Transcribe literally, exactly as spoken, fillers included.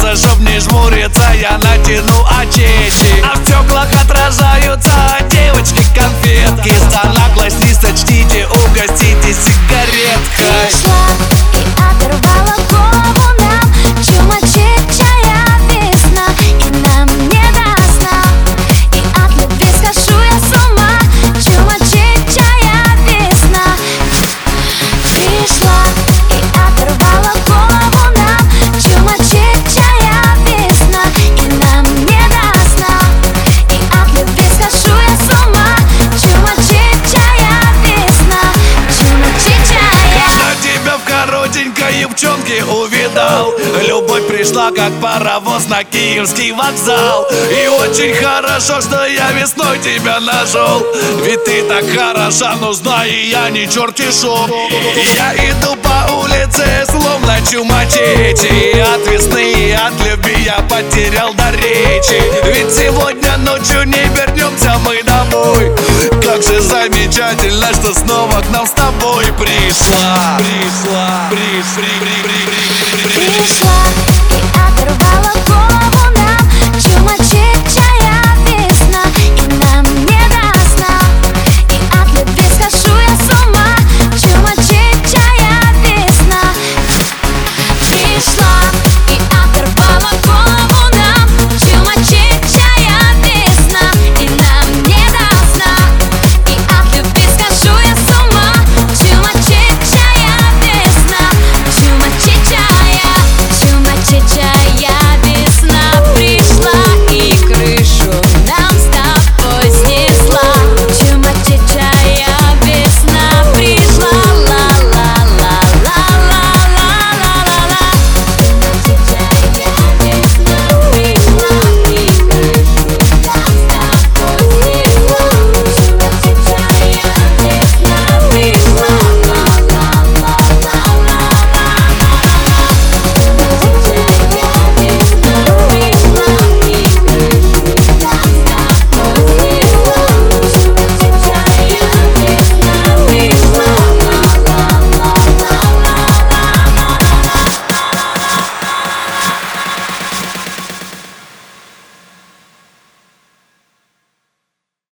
солнце, чтоб не жмуриться, я натяну очечи. А в стеклах отражаются девочки-конфетки. За наглость не сочтите, угостите сигареткой. Пришла и оторвала голову нам, чумачечая весна, и нам не до сна. И от любви схожу я с ума, чумачечая весна. Пришла и оторвала голову нам, чумачечая весна, и нам не до сна. И от любви схожу я с ума, чумачечая весна, чумачечая. Когда тебя в коротенькой юбчонке увидал, любовь пришла, как паровоз на Киевский вокзал. И очень хорошо, что я весной тебя нашел, ведь ты так хороша, нужна, и я не черти шо. Я иду по улице, словно чумачечи. И от весны, и от любви я потерял до речи. Ведь сегодня ночью не вернемся мы домой. Как же замечательно, что снова к нам с тобой пришла. Пришла, при, при, при, при, при, при, Пришла